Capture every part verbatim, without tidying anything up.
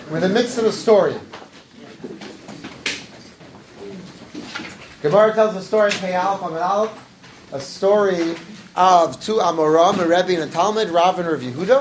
We're in the midst of a story. Gemara tells a story in Pei Aleph Amud Aleph, a story of two Amoram, a Rebbe and a Talmud, Rav and Rav Yehuda.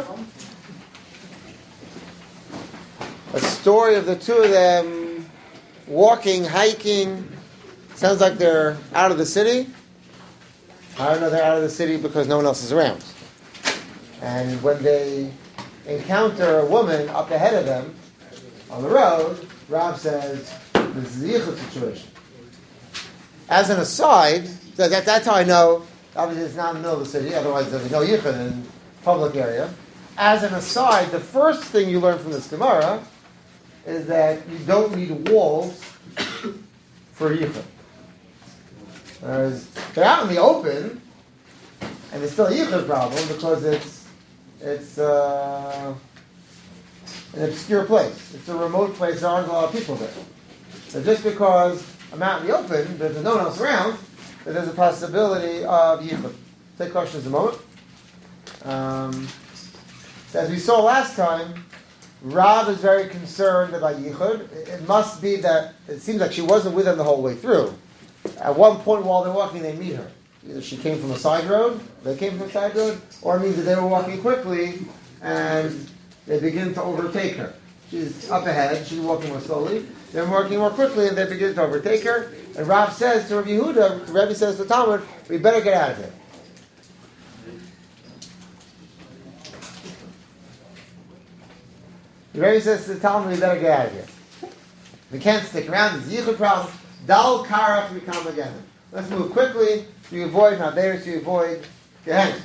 A story of the two of them walking, hiking. Sounds like they're out of the city. I don't know they're out of the city because no one else is around. And when they encounter a woman up ahead of them on the road, Rav says, this is the yichud situation. As an aside, that, that, that's how I know, obviously it's not in the middle of the city, otherwise there's no yichud in public area. As an aside, the first thing you learn from this Gemara is that you don't need walls for yichud. Whereas they're out in the open, and it's still a yichud problem because it's it's uh, an obscure place. It's a remote place. There aren't a lot of people there. So just because I'm out in the open, there's no one else around, that there's a possibility of yichud. Take questions in a moment. Um, so as we saw last time, Rav is very concerned about yichud. It must be that it seems like she wasn't with them the whole way through. At one point while they're walking, they meet her. Either she came from a side road, they came from a side road, or it means that they were walking quickly and they begin to overtake her. She's up ahead, she's walking more slowly. They're walking more quickly and they begin to overtake her. And Rav says to Rav Yehuda, the Rebbe says to Talmud, we better get out of here. The Rebbe says to the Talmud, we better get out of here. We can't stick around, there's a yichud problem. Dal karach we come again. Let's move quickly to avoid Nader, to avoid Gehenna.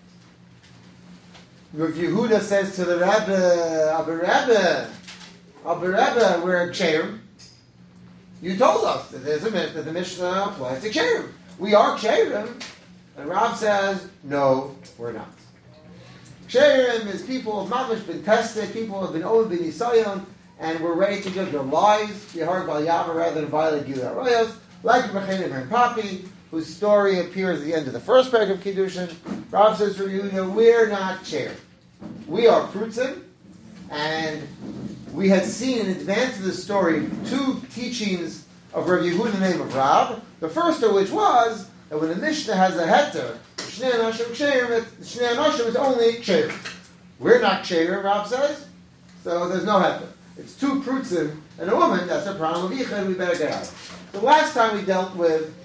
Rav Yehuda says to the Rebbe, Abba Rebbe, Abba Rebbe, we're a ksherim. You told us that there's a that the Mishnah applies to ksherim. We are ksherim. And Rav says, no, we're not. Ksherim is people who have not been tested, people who have been over b'nisayon, nisayon, and we're ready to judge their lives, be hard by Yava rather than violate Gilui Arayos, like Rechenim and Papi, whose story appears at the end of the first paragraph of Kiddushin. Rav says for Yehuda, we're not chair. We are Prutzim, and we had seen in advance of the story two teachings of Rav Yehuda in the name of Rav, the first of which was that when the Mishnah has a heter, Shnei Anashim Ksherim, Shnei Anashim is only Ksherim. We're not Ksherim, Rav says, so there's no heter. It's two prutzim and a woman, that's a problem of yichud, we better get out. The last time we dealt with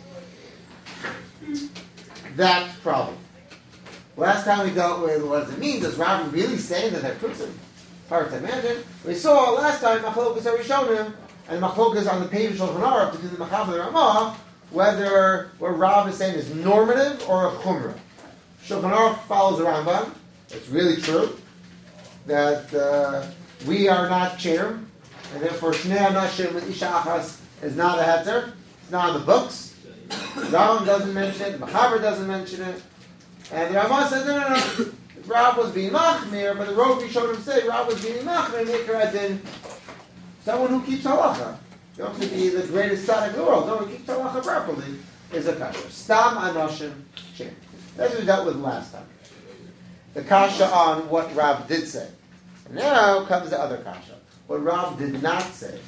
that problem. Last time we dealt with what does it mean? Does Rav really say that they're prutzim? Hard to imagine. We saw last time Machlokas Arishonim and Machlokas on the page of Shulchan Aruch between the Machav and the Ramah, whether what Rav is saying is normative or a chumrah. Shulchan Aruch follows the Rambam. It's really true that uh, we are not ksherim, and therefore Shnei Anashim with Isha Achas is not a heter. It's not in the books. Rambam doesn't mention it. The Machaber doesn't mention it. And the Ramah says, no, no, no. Rav was being machmir, but the Rosh showed him say Rav was being machmir, make her as in someone who keeps halacha. You don't have to be the greatest tzaddik in the world. No one who keeps halacha properly is a kasha. Stam Anashim Shem. That's what we dealt with last time. The kasha on what Rav did say. Now comes the other kasha. What Rav did not say.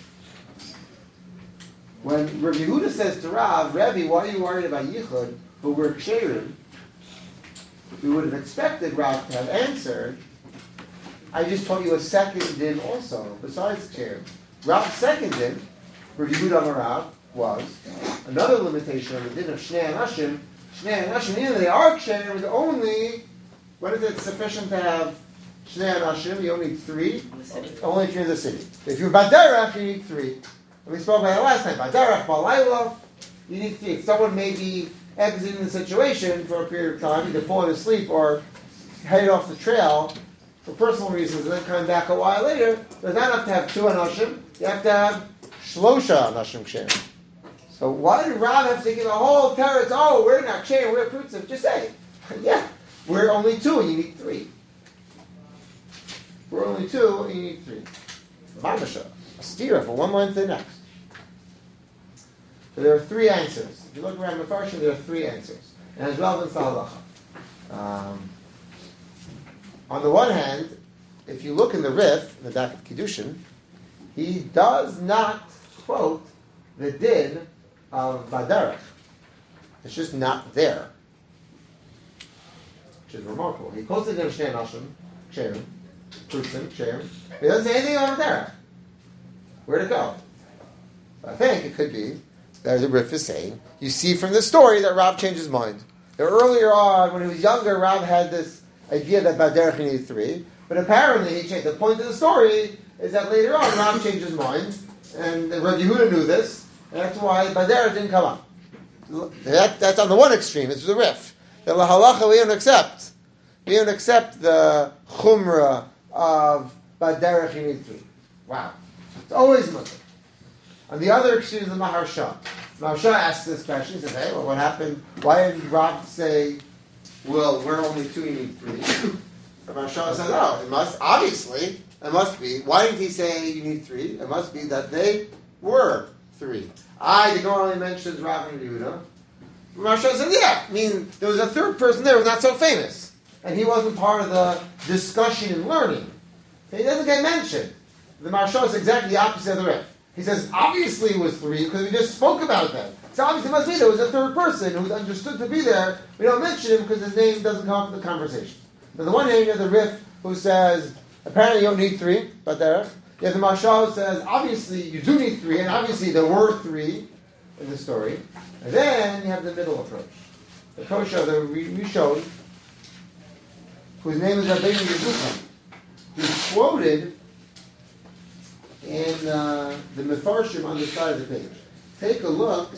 When Rav Yehuda says to Rav, Rebbe, why are you worried about yichud, but we're ksherim? We would have expected Rav to have answered, I just taught you a second din also, besides ksherim. Rav's second din, Rav Yehuda Amar Rav, was another limitation of the din of Shnei Anashim. Shnei Anashim, even though they are ksherim, is only, when is it sufficient to have Shnei Anashim, you only need three. Only if you're in the city. If you're Baderach, you need three. And we spoke about it last time. Baderach, Balayla, you need three. If someone may be exiting the situation for a period of time, either falling asleep or heading off the trail for personal reasons and then coming back a while later, there's not enough to have two Anashim. You have to have Shlosha Anashim Ksherim. So why did Rav have to give a whole teretz? Oh, we're not Ksherim, we're Prutzim. Just say, yeah, we're only two and you need three. We're only two, and you need three. Mamasha, a stira for one line to the next. So there are three answers. If you look around Mefarshim, there are three answers. And as well as halacha. Um, on the one hand, if you look in the Rif, in the Dak of Kiddushin, he does not quote the din of Baderech. It's just not there, which is remarkable. He quotes the din of Shnei Nashim, Ksherim, Prutzim, Ksherim. He doesn't say anything about Baderech. Where'd it go? I think it could be that the Rif is saying, you see from the story that Rav changed his mind. That earlier on, when he was younger, Rav had this idea that Baderech needed three, but apparently he changed. The point of the story is that later on, Rav changed his mind, and Rav Yehuda knew this, and that's why Baderech didn't come up. That, that's on the one extreme, it's the Rif. The Lahalacha we don't accept. We don't accept the Chumrah of Baderech you need three. Wow. It's always Muslim. On the other extreme is the Maharsha. The Maharsha asks this question. He says, hey, well, what happened? Why did Rav say, well, we're only two, you need three? The Maharsha says, oh, it must, obviously, it must be. Why did he say you need three? It must be that they were three. I, the Gemara only mentions Rav and Yehuda. The Maharsha says, yeah, I mean, there was a third person there who was not so famous. And he wasn't part of the discussion and learning. So he doesn't get mentioned. The Maharsha is exactly the opposite of the Rif. He says, obviously it was three, because we just spoke about that. So obviously it must be there was a third person who's understood to be there. We don't mention him because his name doesn't come up in the conversation. On the one hand, you have the Rif who says, apparently you don't need three, but there. You have the Maharsha who says, obviously you do need three, and obviously there were three in the story. And then you have the middle approach. The approach of the Rishon, whose name is Rabbeinu Yerucham, who's quoted in uh, the Mefarshim on the side of the page. Take a look.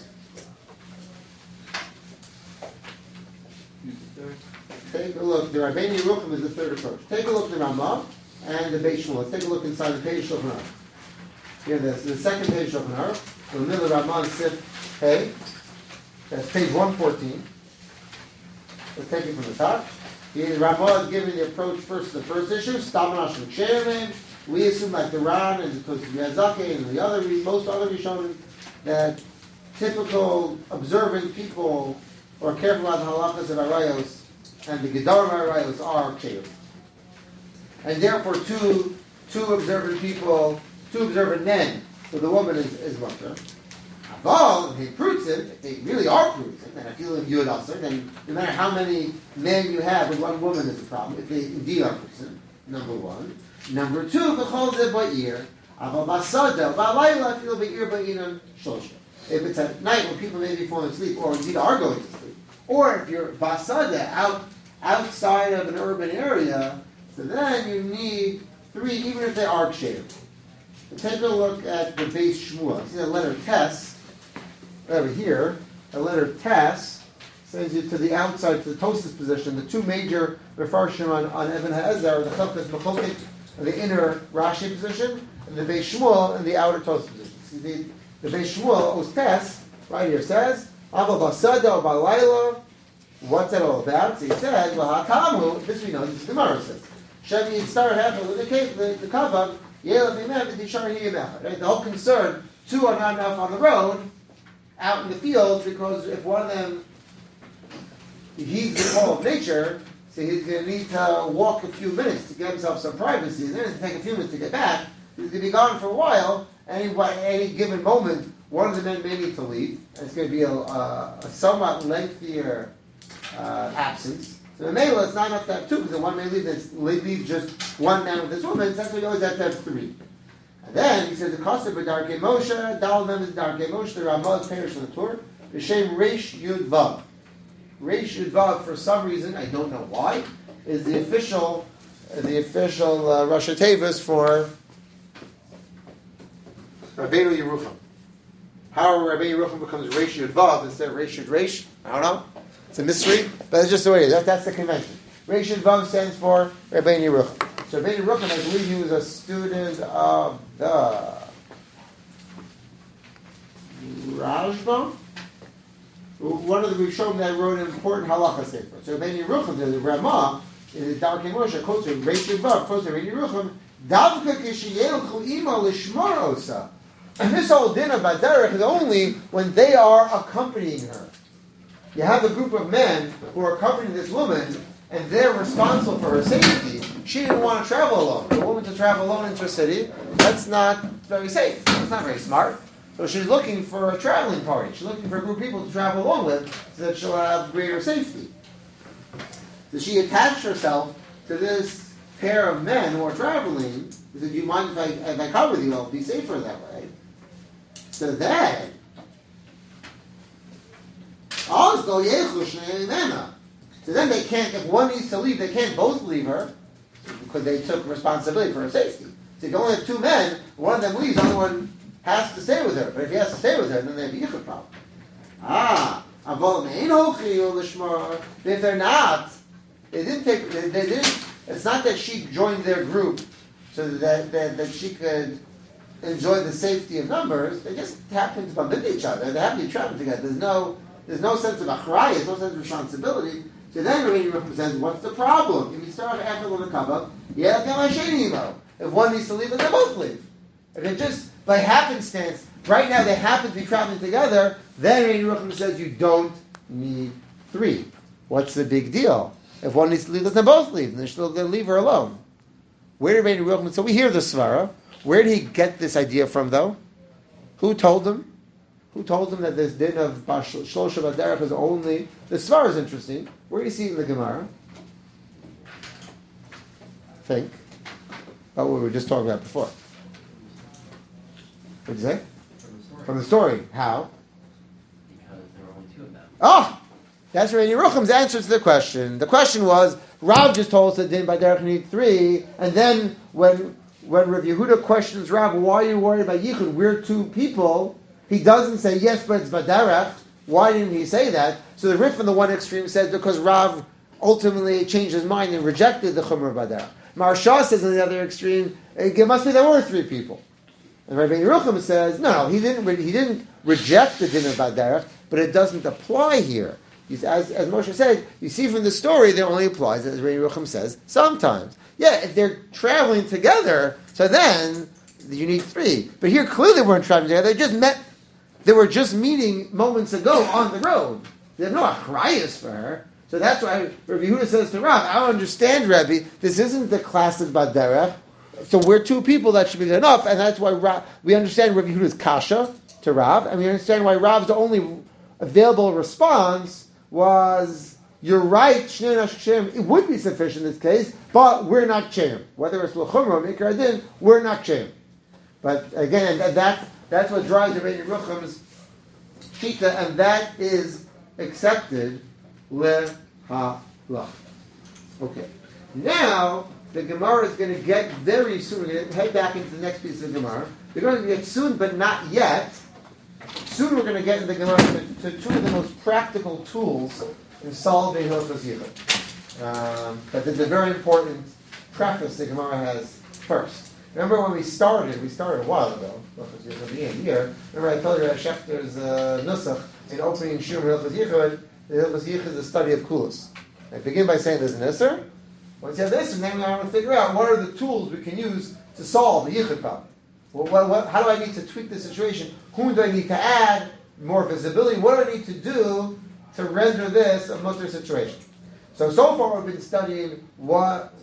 Take a look. The Rabbeinu Yerucham is the third approach. Take a look at the Ramah and the Beis Shmuel. Let's take a look inside the page Shulchan Aruch. Here, this the second page Shulchan Aruch. In the middle of Ramah and Sif Hey. That's page one fourteen. Let's take it from the top. The Ramah is giving the approach first to the first issue. Stam Nashim Ksherim. We assume, like the Ran and the Miyazaki and the other, most other Rishonim, that typical observant people who are careful about the halachas of Arayos and the Gedarim Arayos are Ksherim. And therefore, two two observant people, two observant men, so the woman is, is Mutter. Aval, if they proves it, if they really are proves it, then I feel like you also, then no matter how many men you have with one woman is a problem, if they indeed are proves number one. Number two, b'chol zeh ba'ir, aval basada, ba'layla, feel ba'ir ba'inan shosha. If it's at night when people may be falling asleep, or indeed are going to sleep, or if you're basada, out, outside of an urban area, so then you need three, even if they are ksherim. So take a look at the Beis Shmuel. See the letter Tes, over here, the letter Tes sends you to the outside, to the Tosafos position, the two major Mefarshim on, on Even HaEzer, the Chavkas Mechokek, in the inner Rashi position, and the Beis Shmuel in the outer Tosafos position. See, the, the Beis Shmuel, Ostes, right here says, Ava Basada or Balayla, what's that all about? So he says, well, Hakamu, this we know, this is the Gemara says, Shevi Yitzar Hefel, the the the Kavah, Yela Bimeh, the Tishar Hiyemech. Right? The whole concern, two are not enough on the road, out in the field, because if one of them heeds the call of nature, so he's going to need to walk a few minutes to get himself some privacy, and then it's going to take a few minutes to get back. He's going to be gone for a while, and at any given moment, one of the men may need to leave, and it's going to be a, a, a somewhat lengthier uh, absence. So the male, it's not enough to have two, because the one may leave, leave just one man with this woman, so that's why you always have to have three. And then, he says, the cost of a Darkei Moshe, Dal Mem is Darkei Moshe, the Ramah is Perish on the Torah, the Shem Reish Yud Vav. Reish Yud Vav, for some reason, I don't know why, is the official, uh, the official uh, Rashi Tevis for Rabbeinu Yerucham. How Rabbeinu Yerucham becomes Reish Yud Vav instead of Reish Yud Reish, I don't know. It's a mystery, but it's just the way it is. That, that's the convention. Reish Yud Vav stands for Rabbeinu Yerucham. So Rabbeinu Yerucham, I believe he was a student of the Rashba, one of the Rishonim that wrote an important halacha sefer. So Rabbeinu Yerucham, the Ramah, in the Darkei Moshe, quotes him, Reish Yud Vav, quotes Rabbeinu Yerucham, Davka kishiyelchu ima lishmar osa. And this whole din of Baderech is only when they are accompanying her. You have a group of men who are accompanying this woman, and they're responsible for her safety. she didn't want to travel alone. For a woman to travel alone into a city, that's not very safe. That's not very smart. So she's looking for a traveling party. She's looking for a group of people to travel along with so that she'll have greater safety. So she attached herself to this pair of men who are traveling. She said, do you mind if I, if I come with you? I'll be safer that way. So then, so then they can't, if one needs to leave, they can't both leave her because they took responsibility for her safety. So you can only have two men, one of them leaves, the other one has to stay with her. But if he has to stay with her, then they have a yichud problem. Ah, if they're not, they didn't take, they, they didn't, it's not that she joined their group so that, that, that she could enjoy the safety of numbers. They just happened to bump into each other. They happen to be traveling together. There's no, there's no sense of achrayah, there's no sense of responsibility. So then Rabbeinu Yerucham says, what's the problem? If you start after the kava, yeah, if one needs to leave, then they both leave. If it just by happenstance, right now they happen to be traveling together, then Rabbeinu Yerucham says you don't need three. What's the big deal? If one needs to leave, then they both leave, and they're still going to leave her alone. Where did Rabbeinu Yerucham? So we hear the svara. Where did he get this idea from, though? Who told him? Who told him that this din of Shlosha Baderech is only... The Svar is interesting. Where do you see it in the Gemara? Think. Oh, we were just talking about before. What did you say? From the story. From the story. How? Because there were only two of them. Oh! That's Rabbeinu Yerucham's answer to the question. The question was, Rav just told us that din Baderech need three, and then when when Rav Yehuda questions Rav, why are you worried about Yichud? We're two people. He doesn't say, yes, but it's Baderech. Why didn't he say that? So the Rif on the one extreme says because Rav ultimately changed his mind and rejected the Chumrah Baderech. Maharsha says on the other extreme, it must be there were three people. And Rabbeinu Yerucham says, no, he didn't re- he didn't reject the din of Baderech, but it doesn't apply here. He's, as, as Moshe said, you see from the story, that only applies, as Rabbeinu Yerucham says, sometimes. Yeah, if they're traveling together, so then you need three. But here clearly they weren't traveling together, they just met. They were just meeting moments ago on the road. There's no achrayus for her. So that's why Rabbi Yehuda says to Rav, I don't understand, Rabbi, this isn't the classic Baderech. So we're two people, that should be enough, and that's why Rav, we understand Rabbi Yehuda's kasha to Rav, and we understand why Rav's only available response was, you're right, Shnei Nashim, it would be sufficient in this case, but we're not Kshem. Whether it's L'chumra or Mikra Din, we're not Kshem. But again, that, that that's what drives Rabbeinu Yerucham's shita, and that is accepted leha-la. Okay. Now, the Gemara is going to get very soon, we're going to head back into the next piece of the Gemara. We're going to get soon, but not yet. Soon we're going to get in the Gemara to, to two of the most practical tools in solving Hilchos Yichud. Um, but there's a very important preface the Gemara has first. Remember when we started, we started a while ago, Hilchos Yichud, the end of the year. Remember I told you that Schefter's uh, Nusach in opening Shur Hilchos Yichud, the Hilchos Yichud is the study of Kulos. I begin by saying there's an Isser. Once you have this, and then I want to figure out what are the tools we can use to solve the Yichud problem. Well, what, what, how do I need to tweak the situation? Whom do I need to add? More visibility? What do I need to do to render this a mutter situation? So, so far we've been studying what,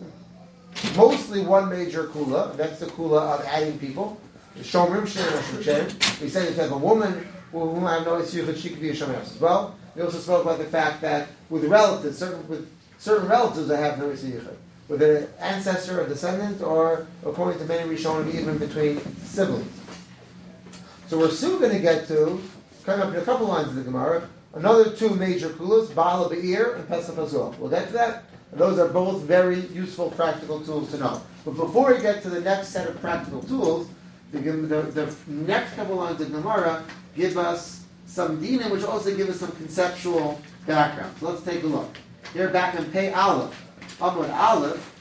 mostly one major kula, that's the kula of adding people. Shomrim, Shem, we said if you have a woman whom I have no issue, she could be a Shomer as well. We also spoke about the fact that with relatives, certain, with certain relatives I have no issue. With an ancestor, a descendant, or according to many Rishonim, even between siblings. So we're soon going to get to, coming up in a couple lines of the Gemara, another two major kulas, Baal Be'ir and Pesach Hazul. We'll get to that. And those are both very useful practical tools to know. But before we get to the next set of practical tools, the, the, the next couple lines of Gemara give us some dinim, which also give us some conceptual background. So let's take a look. Here back in Pei Aleph. Amud Aleph,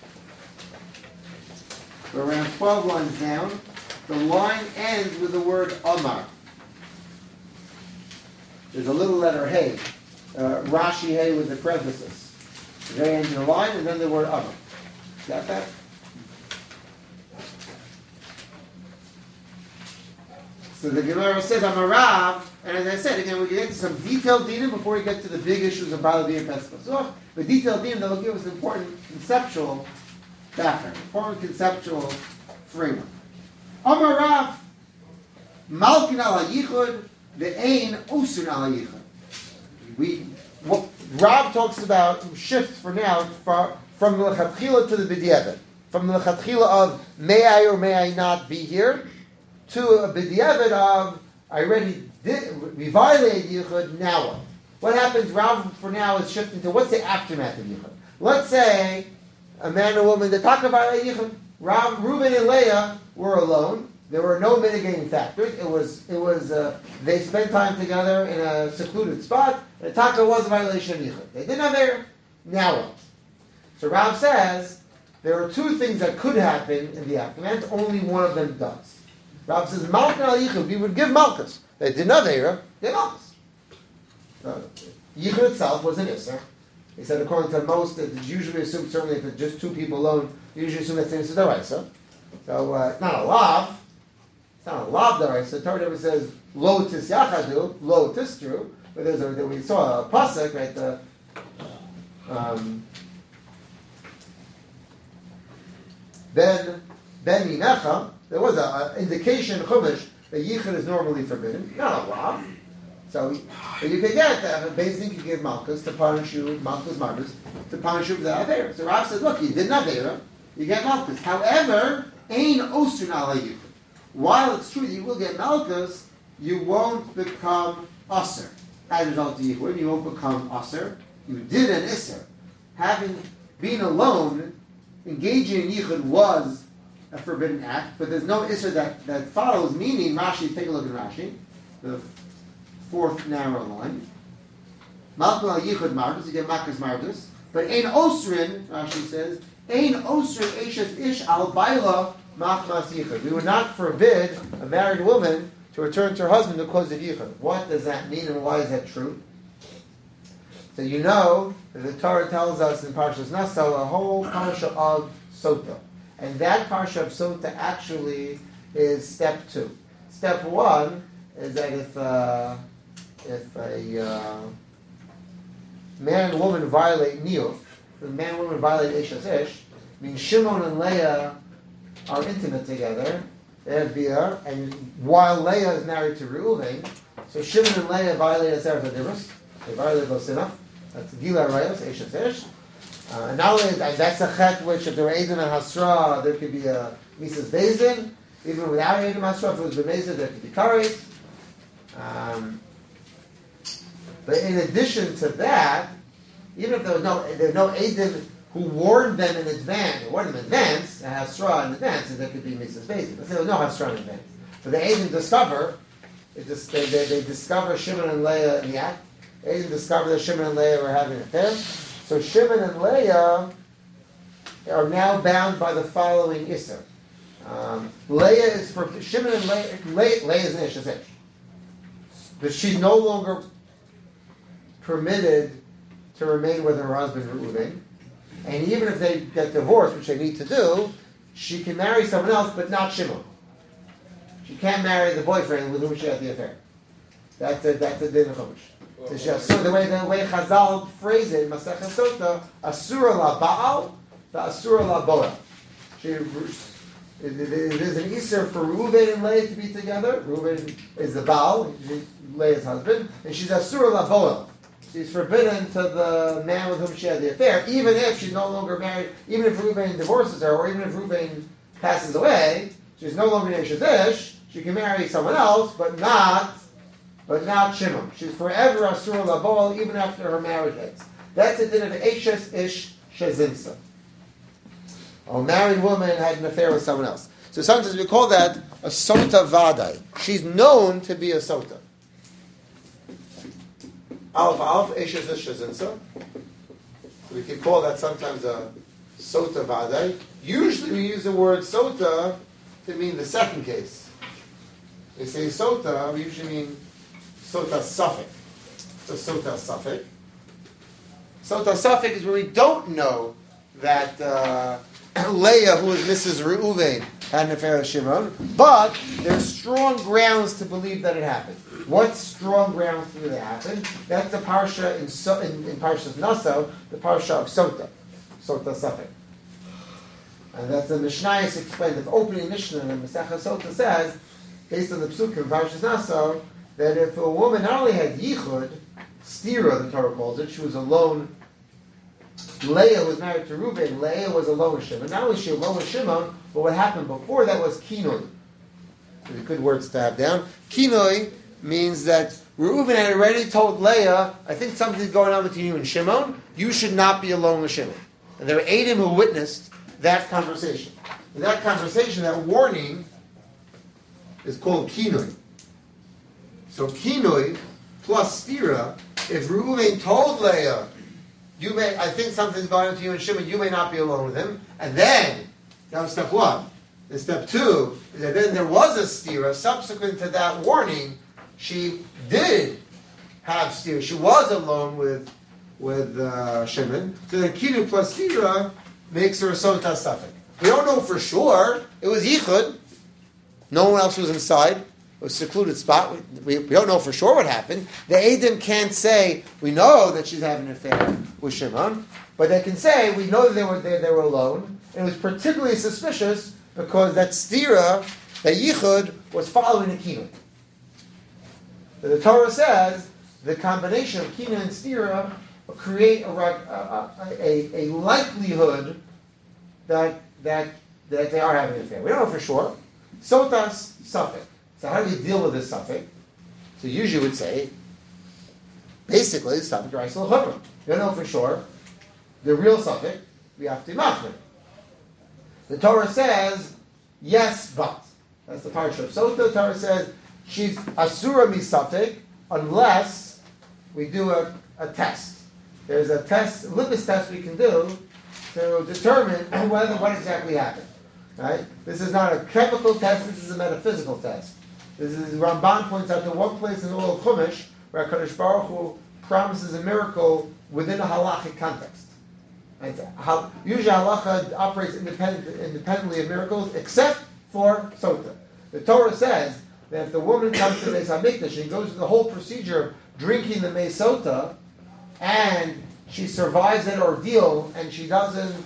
we're around twelve lines down. The line ends with the word Amar. There's a little letter Hey, uh, Rashi Hey with the parenthesis. They end the line and then the word Amar. Got that? So the Gemara says Amarav, and as I said, again, we can get to some detailed dinim before we get to the big issues of Balavi and Pesach. So the detailed dinim that will give us important conceptual Becher. Important conceptual framework. Amar Rav, Malkin ala Yichud, the Ein Osun ala Yichud. We, what Rav talks about shifts for now for, from the Lechatchila to the B'diavad. From the Lechatchila of may I or may I not be here, to a B'diavad of I already did, we violated Yichud, now what? What happens, Rav, for now, is shifting to what's the aftermath of Yichud? Let's say a man and a woman, they talk about Yichud. Rav, Reuben and Leah were alone. There were no mitigating factors. It was, it was. Uh, they spent time together in a secluded spot. The taka was a violation of Yichud. They didn't have there. Now what? So Rav says there are two things that could happen in the aftermath. Only one of them does. Rav says Malkin al Yichud. We would give Malchus. They didn't have there. They Malchus. Uh, Yichud itself was an Isser. He said, according to most, it's usually assumed, certainly if it's just two people alone, you usually assume that's an Isser D'oraisa. So uh, it's not a lav. It's not a lav D'oraisa. The Torah never says, lo tis yachadu, lo tis true. But there's a, we saw a pasuk, right? The, um, ben, ben minecha, there was an indication in Chumash that Yichud is normally forbidden. Not a lav. So, but you could get uh, basically you could give Malchus to punish you, Malchus Marcus, to punish you without Avera. So Rav says, look, you did not Avera, you get Malchus. However, Ein Osun ala Yichud. While it's true that you will get Malchus, you won't become Aser. As a result of Yichud, you won't become Aser. You did an Isser. Having been alone, engaging in Yichud was a forbidden act, but there's no Isser that, that follows, meaning Rashi, take a look at Rashi. The fourth narrow line. Malchus al Yichud Margus, you get Malchus Margus. But Ein Osrin, Rashi says, Ein Osrin Eshes Ish al Baila Machmas Yichud. We would not forbid a married woman to return to her husband because of Yichud. What does that mean and why is that true? So you know that the Torah tells us in Parshas Naso a whole parsha of Sota. And that parsha of Sota actually is step two. Step one is that if uh, if a uh, man and woman violate niyuf, the man and woman violate Eshes Ish, means Shimon and Leah are intimate together, they have Bia, and while Leah is married to Reuven, so Shimon and Leah violate Aseret HaDivros, they violate Losinah, that's Gila Rayos, Eshes Ish. Uh, and not only that, that's a chet which if there were Edom and Hasra, there could be a Mises Bezin, even without Edom and Hasra, if it was Bemezid, there could be Kares. Um, but in addition to that, even if there was no there was no Eidim who warned them in advance, warned them in advance, and Hasra in advance, and there could be Mises Bezin. But there was no Hasra in advance. So the Eidim discover, it just, they, they, they discover Shimon and Leah in the act. Eidim discover that Shimon and Leah were having an affair. So Shimon and Leah are now bound by the following Isser. Um, Leah is for Shimon and Leah. Leah, Leah is an Ish, Ish. But she's no longer permitted to remain with her husband Reuven. And even if they get divorced, which they need to do, she can marry someone else, but not Shimon. She can't marry the boyfriend with whom she had the affair. That's a that's a din of Chumash. So the way the way Chazal phrase it, Masechet Sota, Asura la Baal, the Asura la Boel. She There's an Isser for Reuven and Leah to be together. Reuven is the Baal, Leah's husband, and she's Asura la Boel. She's forbidden to the man with whom she had the affair, even if she's no longer married, even if Reuven divorces her, or even if Reuven passes away, she's no longer Eshes Ish, she can marry someone else, but not, but not Shimon. She's forever Asura la Boel, even after her marriage ends. That's the din of Eshes Ish Shezimsa. A married woman had an affair with someone else. So sometimes we call that a sota vadai. She's known to be a sota. Alf alf eshes eshezinsa. So we can call that sometimes a sota vadai. Usually we use the word sota to mean the second case. They say sota, we usually mean sota suffix. So sota suffix. Sota suffix is where we don't know that uh, Leah, who is Missus Reuven, had an affair with Shimon, but there's strong grounds to believe that it happened. What strong grounds to believe it happened? That's the parsha in, so, in, in Parshas Naso, the parsha of Sota, Sota Safek. And that's the Mishnayos explained, the opening Mishnah in the Masechah Sota says, based on the Psukim, Parshas Naso, that if a woman not only had Yichud, Stira, the Torah calls it, she was alone. Leah was married to Reuben, Leah was alone with Shimon. Not only was she alone with Shimon, but what happened before that was Kinoi. These are good words to have down. Kinoi means that Reuben had already told Leah, I think something's going on between you and Shimon, you should not be alone with Shimon. And there were Eidim who witnessed that conversation. And that conversation, that warning, is called Kinoi. So Kinoi plus Stira, if Reuben told Leah, you may, I think something's going on to you and Shimon, you may not be alone with him. And then, that was step one. And step two, is that then there was a Stira, subsequent to that warning, she did have Stira. She was alone with with uh, Shimon. So then Kinu plus Stira makes her a Sota Safek. We don't know for sure. It was Yichud. No one else was inside. It was a secluded spot. We, we, we don't know for sure what happened. The Eidim can't say, we know that she's having an affair with Shimon, but they can say, we know that they were, they, they were alone. And it was particularly suspicious because that Stira, that Yichud, was following a Kinu. The Torah says the combination of Kinu and Stira will create a, a, a, a likelihood that, that, that they are having an affair. We don't know for sure. Sotas Safek. So how do we deal with this Safek? So usually would say, basically, Safek Raisel Chumrah. We don't know for sure. The real Safek, we have to machmir. The Torah says, yes, but. That's the parsha of Sota. The Torah says, she's asura misafek unless we do a, a test. There's a test, a litmus test we can do to determine whether what exactly happened. Right? This is not a chemical test. This is a metaphysical test. This is Ramban points out to one place in all of Chumash where Hakadosh Baruch Hu promises a miracle within a halachic context. Right? How, usually halacha operates independent, independently of miracles, except for sota. The Torah says that if the woman comes to the Beis Hamikdash and goes through the whole procedure of drinking the mei sota, and she survives that ordeal, and she doesn't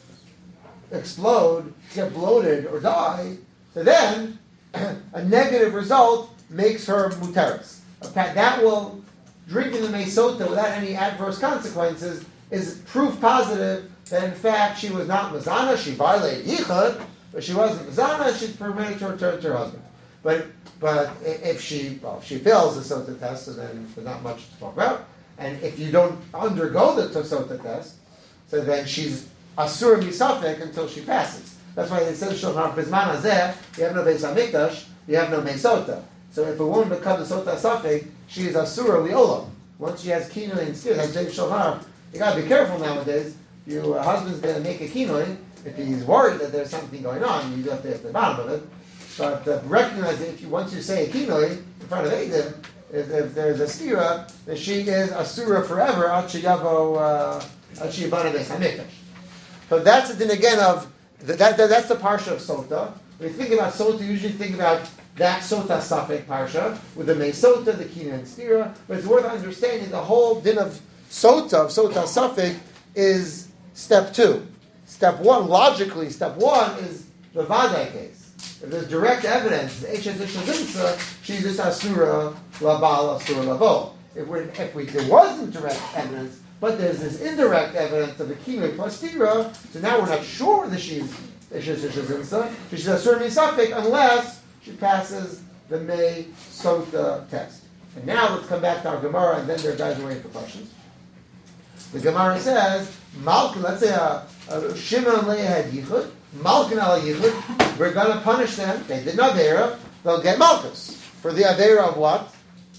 explode, get bloated, or die, so then a negative result makes her muteris. That will, drinking the mei sota without any adverse consequences, is proof positive that in fact she was not mazana, she violated yichud, but she wasn't mazana, she's permitted to return to her husband. But but if she well, if she fails the sota test, so then there's not much to talk about. And if you don't undergo the sota test, so then she's asur misafek until she passes. That's why they said Shulchan Aruch Bizman Hazeh, you have no Beis Hamikdash, you have no mei sota. So if a woman becomes a sota safek, she is asura liolam. Once she has kinoi and steer, that's Shulchan Aruch. You got to be careful nowadays. Your uh, husband's going to make a kinoi. If he's worried that there's something going on, you have to at the bottom of it. But uh, recognize that if you once you say a kinoi in front of Eidim, if, if there's a stira, that she is asura forever. Ad sheyavo ad sheyavana beis hamikdash. So that's the din again of that, that, that. That's the parsha of Sota. When you think about Sota, you usually think about that Sota Safek parsha with the mei sota, the kinoi and stira. But it's worth understanding the whole din of Sota, of Sota Safek, is step two. Step one, logically, step one is the Vadai case. If there's direct evidence, she's just Asura Labal, Asura Labo. If, we're, if we, there wasn't direct evidence, but there's this indirect evidence of the Kinoi plus Tira, so now we're not sure that she's She's Asura Misafek unless she passes the Mei Sota test. And now let's come back to our Gemara, and then there are guys waiting for questions. The Gemara says, Malkin, let's say uh, uh, Shimon and Leah had Yichud, Malkin al Yichud, we're going to punish them. They did not Avera, they'll get Malchus. For the Avera of what?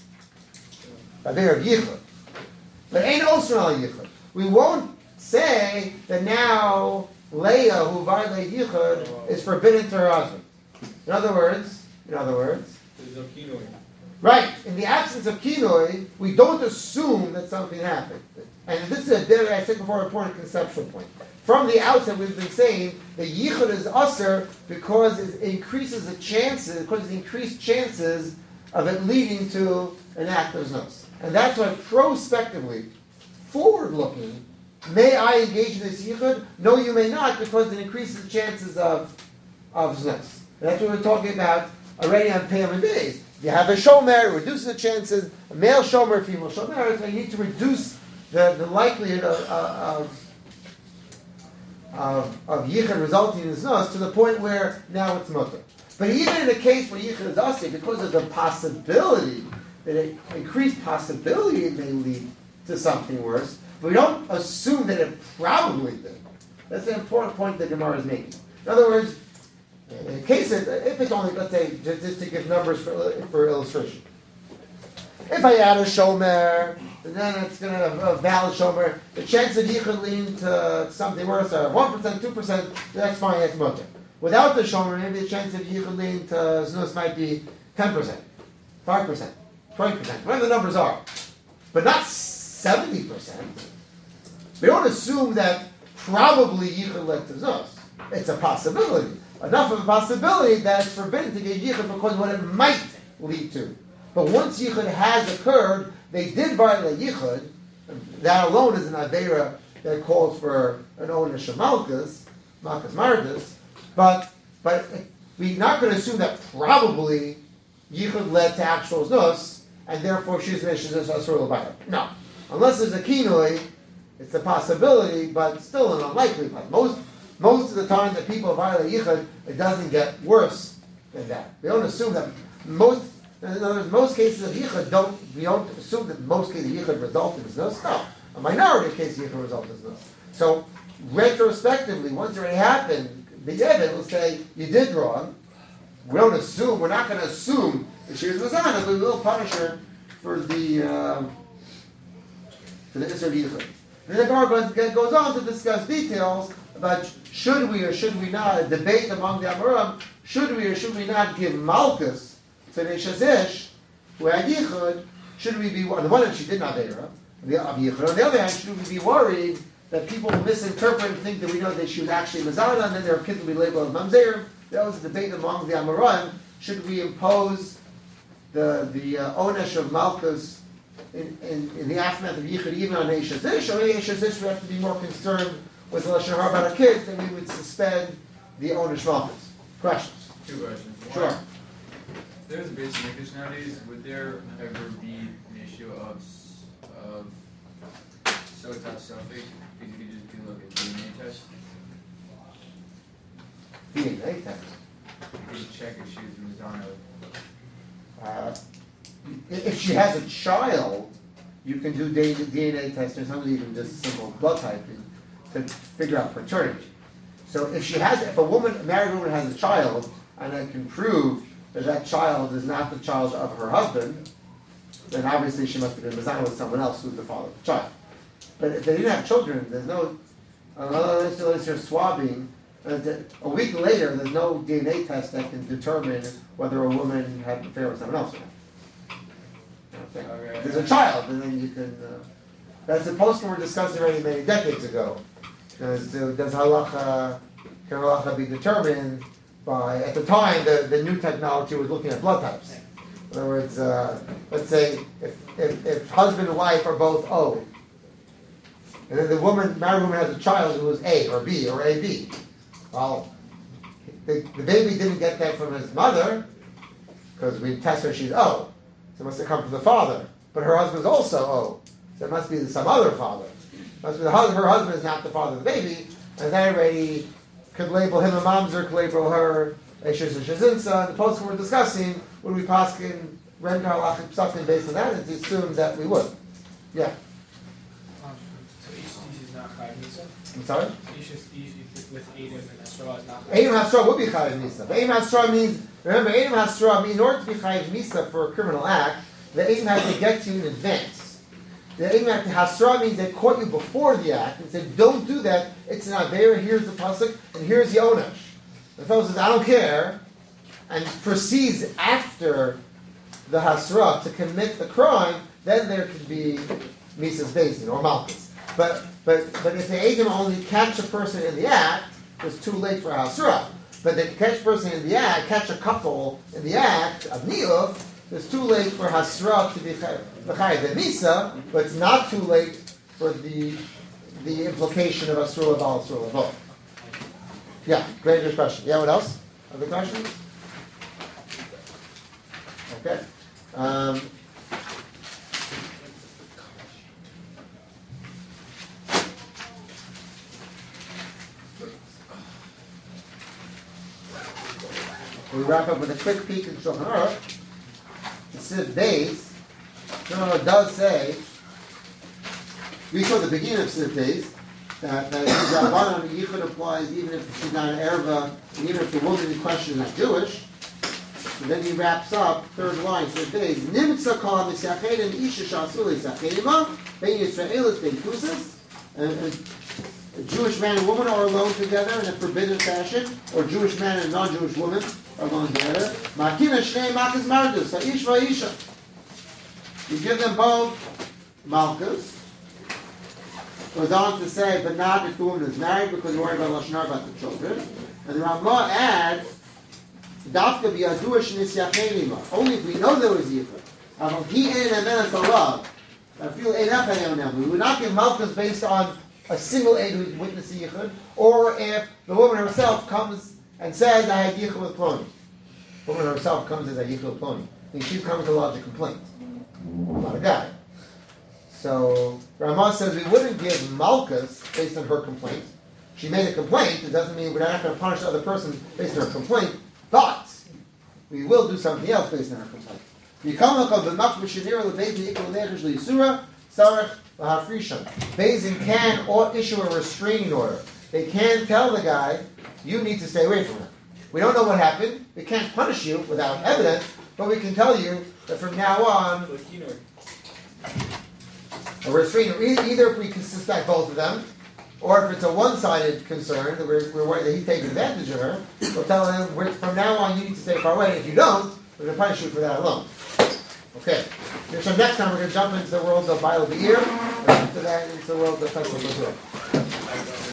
Avera of Yichud. But ain't Osman al Yichud. We won't say that now Leah, who violated Yichud, is forbidden to her husband. In other words, in other words, there's no kinoi. Right. In the absence of kinoi, we don't assume that something happened. And this is a very, I said before, important conceptual point. From the outset, we've been saying that yichud is usher because it increases the chances, because it increased chances of it leading to an act of znos. And that's why prospectively, forward-looking, may I engage in this yichud? No, you may not, because it increases the chances of of znus. That's what we're talking about already on Payam days. You have a shomer, it reduces the chances. A male shomer, female shomer. So you need to reduce the, the likelihood of of of, of yichud resulting in znus to the point where now it's mutter. But even in a case where yichud is asik, because of the possibility that an increased possibility it may lead to something worse, but we don't assume that it probably did. That's an important point that Gemara is making. In other words, in a case of, if it's only, let's say, just, just to give numbers for, for illustration. If I add a shomer, then it's going to have a valid shomer. The chance of yichud leading to something worse are one percent, two percent, that's fine, that's mutter. Without the shomer, maybe the chance of yichud leading to znus might be ten percent, five percent, twenty percent, whatever the numbers are. But not seventy percent. We don't assume that probably yichud led to znus. It's a possibility. Enough of a possibility that it's forbidden to get yichud because of what it might lead to. But once yichud has occurred, they did violate yichud. That alone is an aveira that calls for an onish of malchus, malchus mardus. But but we're not going to assume that probably yichud led to actual znus, and therefore she's she's asur l'bayit. No, unless there's a kinoi, it's a possibility, but still an unlikely. But most most of the time that people violate yichud, it doesn't get worse than that. We don't assume that most. In other words, most cases of yichud don't. We don't assume that most cases of yichud result in znus. No, a minority of cases of yichud result in znus. So retrospectively, once it already happened, the Yevit will say you did wrong. We don't assume. We're not going to assume that she was mizana. We will punish her for the uh, for the isur yichud. Then the Gemara goes, goes on to discuss details about should we or should we not, a debate among the Amorim, should we or should we not give malchus to the Shazish, who had yichud, should we be, on the one hand she did not Aveira, of yichud, on the other hand, should we be worried that people will misinterpret and think that we know that she was actually Mazana, and then their kids will be labeled as Mamzer. That was a debate among the Amorim. Should we impose the the uh, onesh of malchus in, in, in the aftermath of yichud even on Eish Shazish, or Eish Shazish we have to be more concerned with the Lashon Hara about our kids, then we would suspend the onesh malchus. Questions? Two questions. Sure. One, there's a basic English nowadays. Would there ever be an issue of of sotat suffix? Because you could just do like a D N A test. D N A test. You could check if she was Mazana. Uh, if she has a child, you can do D N A testing, sometimes even just simple blood typing to figure out paternity. So if she has, if a woman, a married woman has a child, and I can prove that that child is not the child of her husband, then obviously she must have been Mazana with someone else who's the father of the child. But if they didn't have children, there's no, unless you're swabbing, a week later, there's no D N A test that can determine whether a woman had an affair with someone else or not. Okay. Okay. If there's a child, and then you can. Uh, that's the post we were discussing already many decades ago. Does, uh, does halacha, can halacha be determined by, at the time, the, the new technology was looking at blood types. In other words, uh, let's say if, if, if husband and wife are both O, and then the woman, married woman has a child who is A or B or A B. Well, the, the baby didn't get that from his mother, because we test her, she's O. So it must have come from the father. But her husband's also O. So it must be some other father. It must be the husband, her husband is not the father of the baby, and they already could label him a mamzer, could label her a shazinsa. The post we're discussing, would we paskin render halachic psakim based on that? It's assumed that we would. Yeah. Um, so each species is not chayav nisa. I'm sorry? Each species with Adam and Asra is not chayav. Adam Hasra would be chayav misa. But Adam Hasra means, remember, Adam Hasra, in order to be chayav misa for a criminal act, the Adam has to get to you in advance. The Adam Hasra means they caught you before the act and said, don't do that, it's an Aveira, here's the pasuk, and here's the Onesh. The fellow says, I don't care, and proceeds after the Hasra to commit the crime, then there could be Misa's Basin or Malchus. But but but if the Adam only catch a person in the act, it's too late for Hasra. But they catch a person in the act, catch a couple in the act of Niyuv, it's too late for Hasra to be Chayav the Misa, but it's not too late for the the implication of Asur Laval, Asur Laval. Yeah, very good question. Yeah, what else? Other questions? Okay. Um, we wrap up with a quick peek in Shulchan Aruch. The Siv Beis, Shulchan Aruch does say, we saw the beginning of Siv Beis, that that Rabbanan on the Yichud applies even if she's not an Erva, and even if the woman in question is not Jewish. And then he wraps up, third line, Siv Beis, Nimtza kol misyachedim isha shasuli sachelima, ben Yisraelis ben Kusas, and a Jewish man and woman are alone together in a forbidden fashion, or Jewish man and a non-Jewish woman are alone together. Makina shnei makas mardus, ha'ish va'isha. You give them both malchus. Goes on to say, but not if the woman is married, because we're worried about Lashon Hara, about the children. And the Ramah adds, Dafka b'yadua shenisyachenima. Only if we know there was yichud. Aval ki ein emenas alav. I feel ein epayonam. We would not give malchus based on a single aid who witnessed the yichud, or if the woman herself comes and says, I had yichud with Ploni. The woman herself comes and says, I had yichud with Ploni. I mean, she's coming to lodge a complaint. Not a guy. So, Ramah says we wouldn't give malchus based on her complaint. She made a complaint. It doesn't mean we're not going to punish the other person based on her complaint, but we will do something else based on her complaint. Bezin can or issue a restraining order. They can tell the guy, you need to stay away from her. We don't know what happened. We can't punish you without evidence, but we can tell you that from now on, a restraining order, either if we can suspect both of them, or if it's a one-sided concern that we're, we're worried that he's taking advantage of her, we'll tell him, we're, from now on you need to stay far away. If you don't, we're going to punish you for that alone. Okay. So next time we're going to jump into the world of Baal Be'er, and after that into the world of Pesach L'Torah.